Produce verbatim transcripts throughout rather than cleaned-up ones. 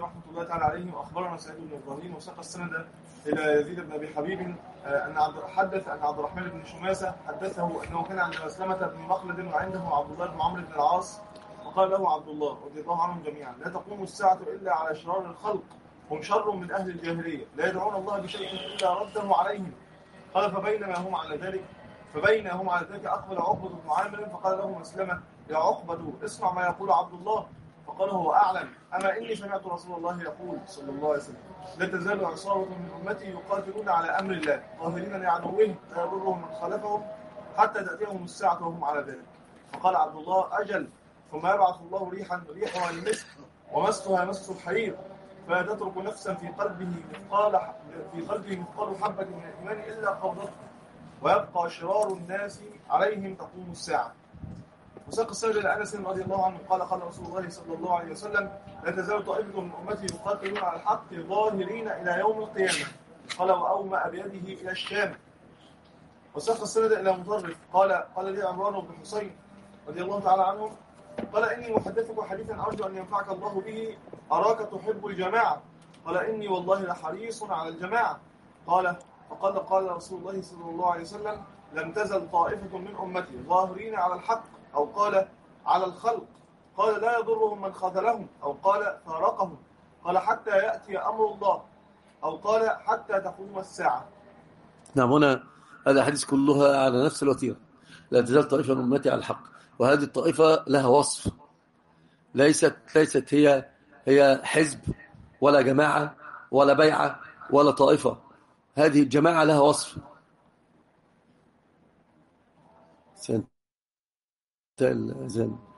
رحمة الله تعالى عليهم. أخبرنا سعيد بن إبراهيم وساق السند إلى يزيد بن أبي حبيب أن عبد حدث أن عبد الرحمن بن شماسة حدثه أنه كان عند مسلمة بن مخلد وعنده عبد الله بن عمرو بن العاص، فقال له عبد الله رضي الله عنهم جميعا: لا تقوم الساعة إلا على شرار الخلق، هم شر من أهل الجاهلية، لا يدعون الله بشيء إلا رده عليهم. قال: فبينما هم على ذلك فبين هم على ذلك أقبل عقبة بن عامر فقال له مسلمة: يا عقبة، اسمع ما يقول عبد الله. فقال: هو أعلم، أما إني سمعت رسول الله يقول صلى الله عليه وسلم: لا تزال عصابة من أمتي يقاتلون على أمر الله ظاهرين لعدوهم لا يضرهم من خلفهم حتى تأتيهم الساعة وهم على ذلك. فقال عبد الله: أجل، ثم يبعث الله ريحا ريحها المسك ومسها مس الحرير، فلا تترك نفسا في قلبه مثقال في قلبه مثقال حبة من الإيمان إلا قبضته، ويبقى شرار الناس عليهم تقوم الساعة. وساق السند لأنس رضي الله عنه قال: قال رسول الله صلى الله عليه وسلم: لا تزال طائفة من أمتي يقاتلون على الحق ظاهرين إلى يوم القيامة. قال: وأومأ بيده إلى الشام. وساق السند إلى مطرف قال: قال لي عمران بن حسين رضي الله تعالى عنه قال: إني محدثك حديثا أرجو أن ينفعك الله به، أراك تحب الجماعة. قال: إني والله لحريص على الجماعة. قال: فقال قال رسول الله صلى الله عليه وسلم: لم تزل طائفة من أمتي ظاهرين على الحق، أو قال على الخلق، قال لا يضرهم من خذلهم، أو قال فارقهم، قال حتى يأتي أمر الله، أو قال حتى تقوم الساعة. نعم، هنا هذا حديث كلها على نفس الوتيرة. لا تزال طائفة من أمتي على الحق، وهذه الطائفة لها وصف، ليست ليست هي هي حزب ولا جماعة ولا بيعة ولا طائفة. هذه الجماعة لها وصف. سنت الأذان.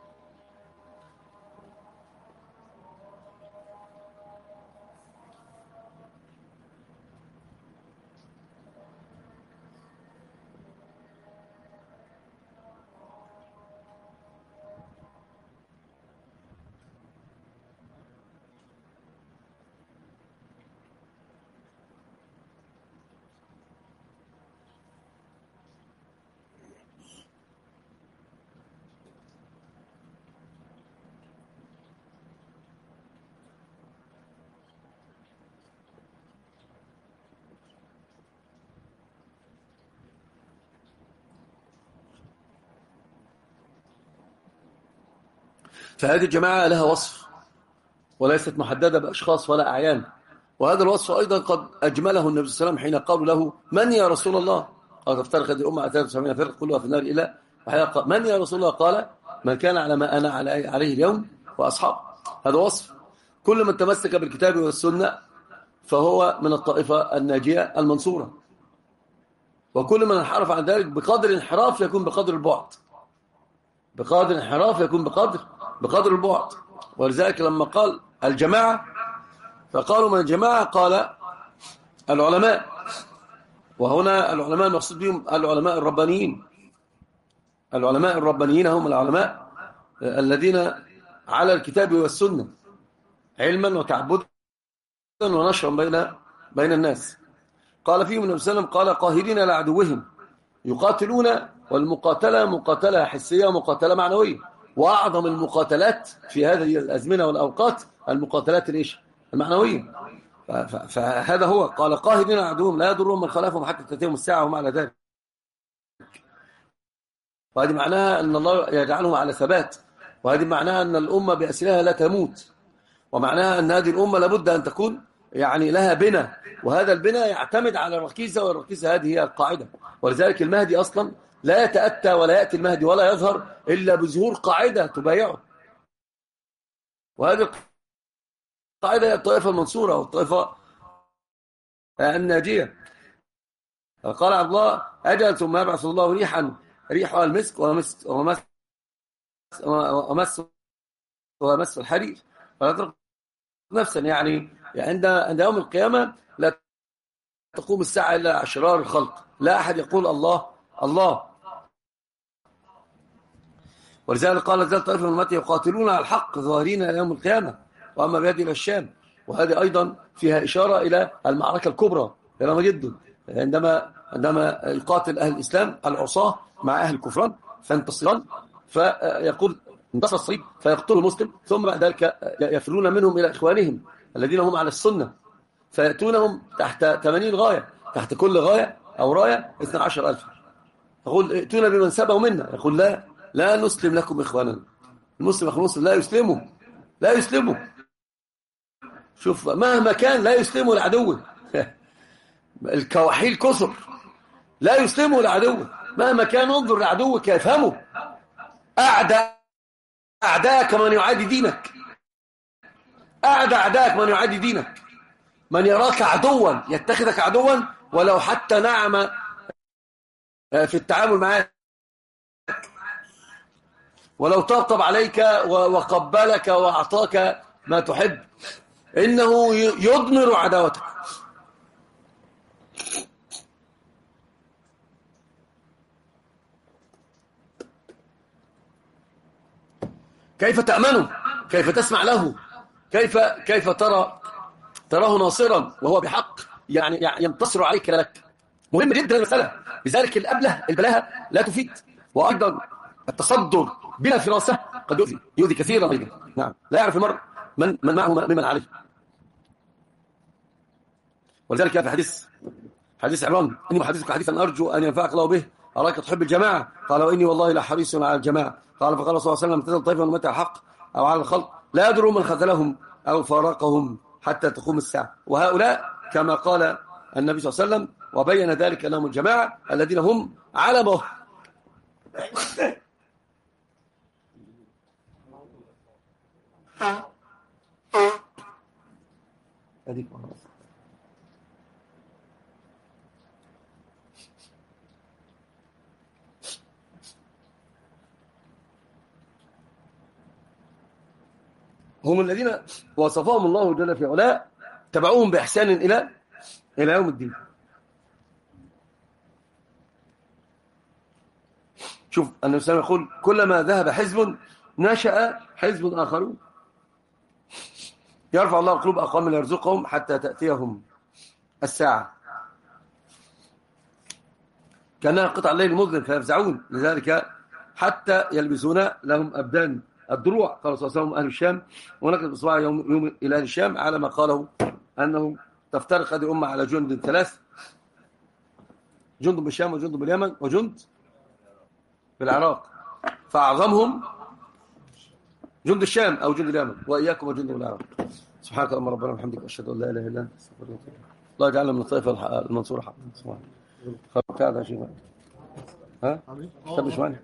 فهذه الجماعة لها وصف وليست محددة بأشخاص ولا أعيان. وهذا الوصف أيضا قد أجمله النبي صلى الله عليه وسلم حين قالوا له: من يا رسول الله؟ قال: تفترق هذه الأمة على ثلاث وسبعين فرقة كلها في النار إلى وحياة. من يا رسول الله؟ قال: من كان على ما أنا عليه اليوم وأصحاب. هذا وصف. كل من تمسك بالكتاب والسنة فهو من الطائفة الناجية المنصورة، وكل من انحرف عن ذلك بقدر انحراف يكون بقدر البعد، بقدر انحراف يكون بقدر بقدر البعد. ولذلك لما قال الجماعة فقالوا من الجماعة قال العلماء، وهنا العلماء المقصود بهم العلماء الربانيين. العلماء الربانيين هم العلماء الذين على الكتاب والسنة علما وتعبدا ونشرا بين بين الناس. قال فيهم النبي صلى الله عليه وسلم: قال: قاهرين لعدوهم، يقاتلون، والمقاتلة مقاتلة حسية ومقاتلة معنوية. وأعظم المقاتلات في هذه الأزمنة والأوقات المقاتلات الإيش؟ المعنوية. فهذا هو. قال: قاهرين لعدوهم لا يضرهم من خلفهم حتى تأتيهم الساعة وهم على ذلك. وهذه معناها أن الله يجعلهم على ثبات، وهذه معناها أن الأمة بأسرها لا تموت، ومعناها أن هذه الأمة لابد أن تكون يعني لها بنى، وهذا البنى يعتمد على الركيزة، والركيزة هذه هي القاعدة. ولذلك المهدي أصلا لا يتأتى ولا يأتي المهدي ولا يظهر إلا بظهور قاعدة تبايعه، وهذه القاعدة هي الطائفة المنصورة والطائفة الناجية. قال عبد الله: أجل، ثم يبعث الله ريحا ريحها المسك ومس ومس ومس ومس الحرير، فلا تترك نفسا. يعني عند عند يوم القيامة لا تقوم الساعة إلا أشرار الخلق، لا أحد يقول الله الله. ولذلك قال: ذات طائفة من أمتي يقاتلون على الحق ظاهرين إلى يوم القيامة، وأما بيد إلى الشام. وهذه أيضا فيها إشارة إلى المعركة الكبرى كلام جدا، عندما عندما يقاتل أهل الإسلام العصاة مع أهل الكفران فانتصران، فيقول انتصر الصليب فيقتل المسلم، ثم بعد ذلك يفرون منهم إلى إخوانهم الذين هم على السنة، فيأتونهم تحت ثمانين غاية، تحت كل غاية أو راية اثني عشر ألف. يقول ائتونا بمن سبوا منا، يقول لا لا نسلم لكم إخواننا. المسلم أخو المسلم لا يسلموا، لا يسلموا. شوف مهما كان لا يسلموا لعدوه. الكواحيل كثر، لا يسلموا لعدوه مهما كان. انظر لعدوك يفهمه. أعدى أعداءك من يعادي دينك، أعدى أعداءك من يعادي دينك، من يراك عدوا يتخذك عدوا ولو حتى نعم في التعامل معك، ولو طبطب عليك وقبلك وأعطاك ما تحب، إنه يضمر عداوتك. كيف تأمنه؟ كيف تسمع له؟ كيف كيف ترى تراه ناصرا وهو بحق يعني ينتصر عليك لك؟ مهم جدا المسألة. لذلك الأبله البلاهة لا تفيد، وأيضا التصدر بلا فراسة قد يؤذي يؤذي كثيرا أيضا. نعم، لا يعرف المرء من من معه ممن عليه. ولذلك في حديث حديث عمران: إني محدثك حديثا أرجو أن ينفعك الله به، أراك تحب الجماعة. قال: وإني والله لحريص على الجماعة. قال: فقال صلى الله عليه وسلم: تزل طائفة من أمتي على الحق أو على الخلق لا يدرون من خذلهم أو فارقهم حتى تقوم الساعة. وهؤلاء كما قال النبي صلى الله عليه وسلم وبين ذلك أنهم الجماعة الذين هم على ما هم الذين وصفهم الله جل في علاء تبعوهم بإحسان إلى إلى يوم الدين. شوف النبي صلى الله عليه وسلم يقول: كلما ذهب حزب نشأ حزب آخرون. يرفع الله قلوب أقوام يرزقهم حتى تأتيهم الساعة كأنها قطع الليل المظلم فيفزعون، لذلك حتى يلبسون لهم أبدان الدروع. قال صلى الله عليه وسلم: أهل الشام ونكت بصباع يوم, يوم إلى أهل الشام على ما قاله أنه تفترق هذه الأمة على جند ثلاث: جند بالشام وجند باليمن وجند بالعراق، فأعظمهم جند الشام أو جند اليمن، وإياكم وجند بالعراق. سبحانك اللهم ربنا وبحمدك أشهد أن لا إله إلا أنت أستغفرك وأتوب إليك. الله يجعلنا من الطائفة المنصورة حقا. سبحان الله. قاعد يا شيخ. ها؟ طب مش معنى